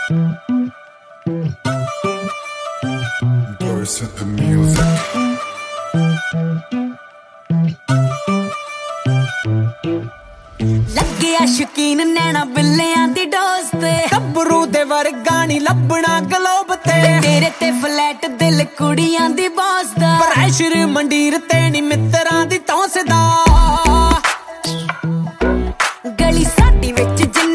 Doris at the music. ਲੱਗਿਆ ਸ਼ਕੀਨ ਨੈਣਾ ਬਿੱਲਿਆਂ ਦੀ dose ਤੇ ਗੱਭਰੂ ਦੇ ਵਰਗਾ ਨੀ ਲੱਭਣਾ ਗਲੋਬ ਤੇ ਤੇਰੇ ਤੇ ਫਲੈਟ ਦਿਲ ਕੁੜੀਆਂ ਦੀ ਬਾਸ ਦਾ ਪ੍ਰੈਸ਼ਰ ਮੰਡੀਰ ਤੇ ਨੀ